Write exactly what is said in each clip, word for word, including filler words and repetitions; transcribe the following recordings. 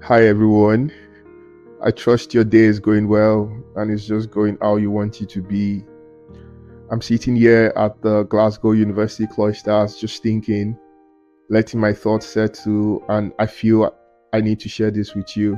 Hi everyone. I trust your day is going well and it's just going how you want it to be. I'm sitting here at the Glasgow University Cloisters just thinking, letting my thoughts settle, and I feel I need to share this with you.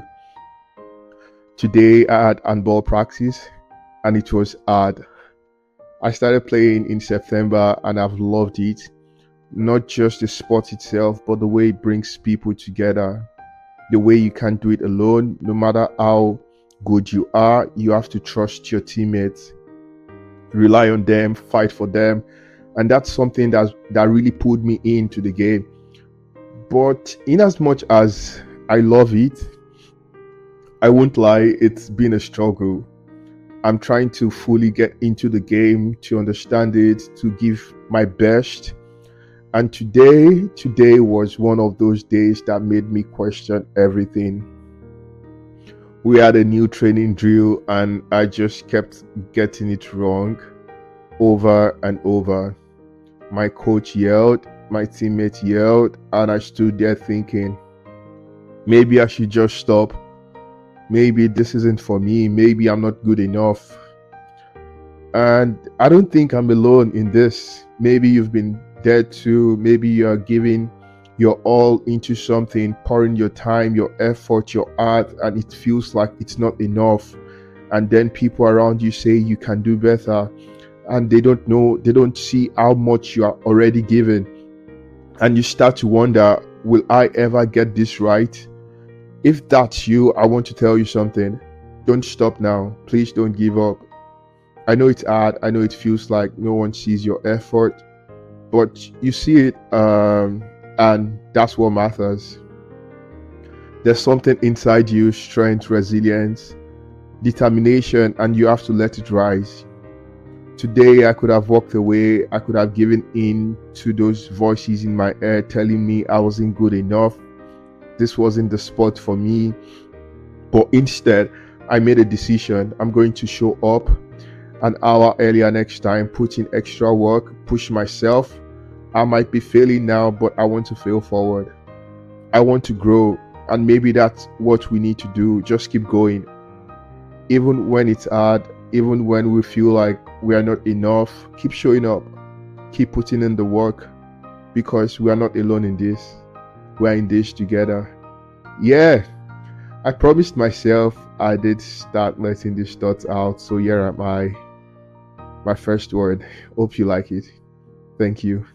Today I had handball practice and it was hard. I started playing in September and I've loved it. Not just the sport itself, but the way it brings people together. The way you can't do it alone. No matter how good you are, you have to trust your teammates, rely on them, fight for them. And that's something that, that really pulled me into the game. But in as much as I love it, I won't lie, it's been a struggle. I'm trying to fully get into the game, to understand it, to give my best. And today, today was one of those days that made me question everything. We had a new training drill and I just kept getting it wrong over and over. My coach yelled, my teammate yelled, and I stood there thinking, maybe I should just stop. Maybe this isn't for me. Maybe I'm not good enough. And I don't think I'm alone in this. Maybe you've been there too. Maybe you're giving your all into something, pouring your time, your effort, your art, and it feels like it's not enough. And then people around you say you can do better, and they don't know, they don't see how much you are already given. And you start to wonder, will I ever get this right? If that's you, I want to tell you something. Don't stop now. Please don't give up. I know it's hard. I know it feels like no one sees your effort, but you see it, um, and that's what matters. There's something inside you, strength, resilience, determination, and you have to let it rise. Today, I could have walked away. I could have given in to those voices in my head telling me I wasn't good enough. This wasn't the spot for me. But instead, I made a decision. I'm going to show up an hour earlier next time, put in extra work, push myself. I might be failing now, but I want to fail forward. I want to grow, and maybe that's what we need to do. Just keep going. Even when it's hard, even when we feel like we are not enough, keep showing up. Keep putting in the work, because we are not alone in this. We are in this together. Yeah, I promised myself I did start letting these thoughts out, so here am I. My first word. Hope you like it. Thank you.